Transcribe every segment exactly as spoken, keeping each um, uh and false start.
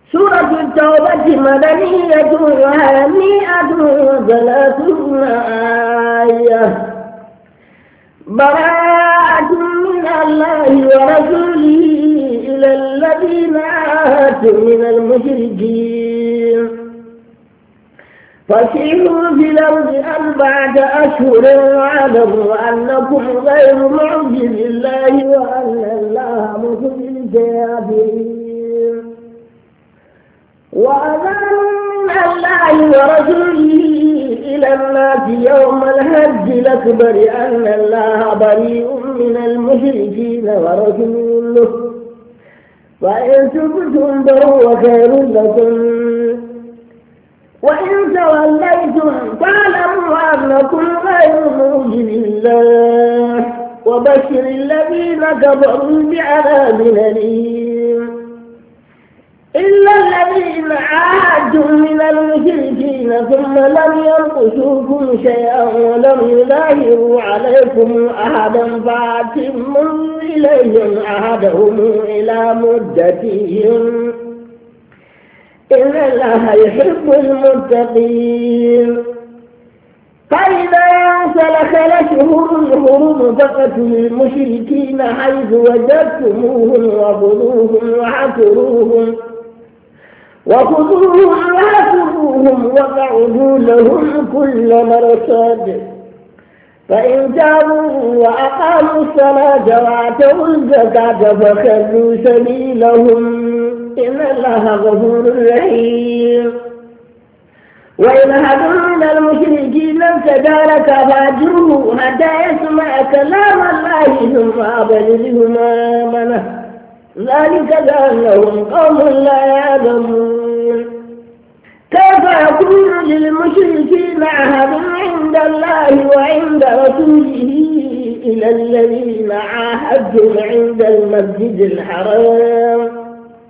سورة التوبة مدنية وهي مئة وثلاثون آية. براءة من الله ورسوله إلى الذين عاهدتم من المشركين فسيروا في الأرض أربعة أشهر واعلموا أنكم غير معجز الله وأن الله مخزي الكافرين. وأذان من الله ورسوله إلى الناس يوم الحج الأكبر أن الله بريء من المشركين ورسوله وإن تبتم فهو خير لكم وإن توليتم فاعلموا أنكم غير معجز الله وبشر الذين كفروا بعذاب أليم. إلا الذين عاهدتم من المشركين ثم لم ينقصوكم شيئا ولم يظاهروا عليكم أحدا فأتموا إليهم أحدهم إلى مدتهم إن الله يحب المتقين. فإذا انسلخ الأشهر الحرم فاقتلوا المشركين حيث وجدتموهم وخذوهم وحصروهم وخذوهم وحصروهم واقعدوا لهم كل مرصاد. فإن تابوا وأقاموا الصلاة وآتوا الزكاة فخلوا سبيلهم إن الله غفور رحيم. وإن أحد من المشركين استجارك فأجره حتى يسمع كلام الله ثم أبلغه مأمنه ذلك بأنهم قوم لا يعلمون. كيف يكون للمشركين عهد عند الله وعند رسوله إلى الذين عاهدتم عند المسجد الحرام؟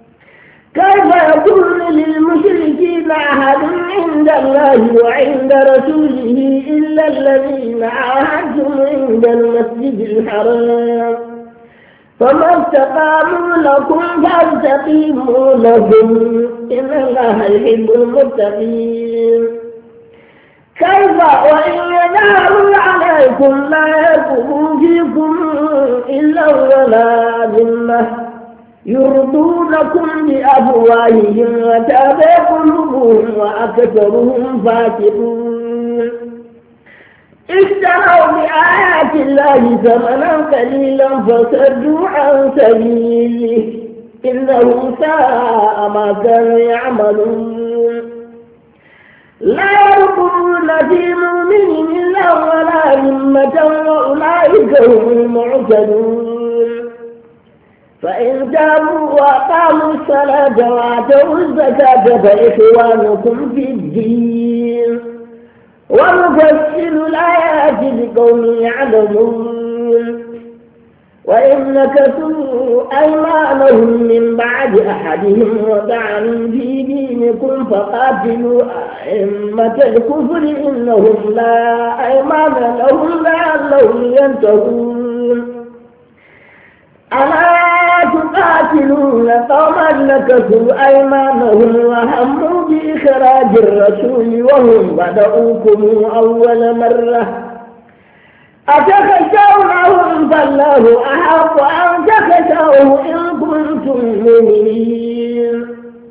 كيف يكون للمشركين عهد عند الله وعند رسوله إلا الذين عاهدتم عند المسجد الحرام؟ فما استقاموا لكم فاستقيموا لهم إن الله يحب المتقين. كيف وإن يظهروا عليكم لا يرقبوا فيكم إلا ولا ذمة يرضونكم بأفواههم وتأبى قلوبهم وأكثرهم فاسقون. اشتروا بآيات الله ثمنا قليلا فصدوا عن سبيله إنهم ساء ما كانوا يعملون. لا يرقبون في مؤمن إلا ولا ذمة وأولئك هم المعتدون. فإن تابوا وأقاموا الصلاة وآتوا الزكاة فإخوانكم في الدين ونفصل الآيات لقوم يعلمون. وإن نكثوا أيمانهم من بعد أحدهم وطعنوا في دينكم فقاتلوا أئمة الكفر إنهم لا أيمان لهم لعلهم ينتهون. ألا تقاتلون قوما نكثوا أيمانهم وهموا بإخراج الرسول وهم بدؤوكم أول مرة أتخشونهم فالله أحق أن تخشوه إن كنتم مؤمنين.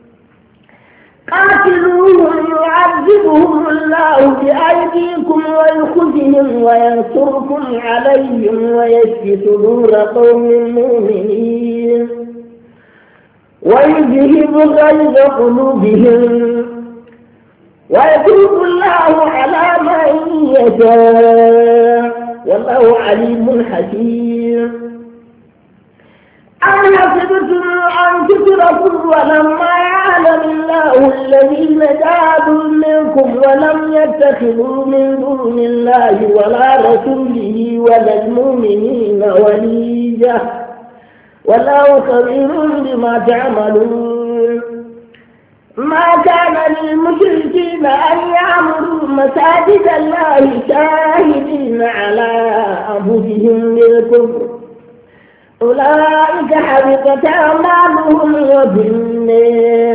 قاتلوهم يعذبهم الله بأيديكم ويخزهم وينصركم عليهم ويشفي صدور قوم مؤمنين ويذهب غيظ قلوبهم ويتوب الله على من يشاء والله عليم حكيم. أم حسبتم أن تتركوا ولما يعلم الله الذين جاهدوا منكم ولم يتخذوا من دون الله ولا رسوله ولا المؤمنين وليا والله خبير بما تعملون. ما كان للمشركين أن يعمروا مساجد الله شاهدين على أنفسهم بالكفر أولئك حبطت أعمالهم وفي النار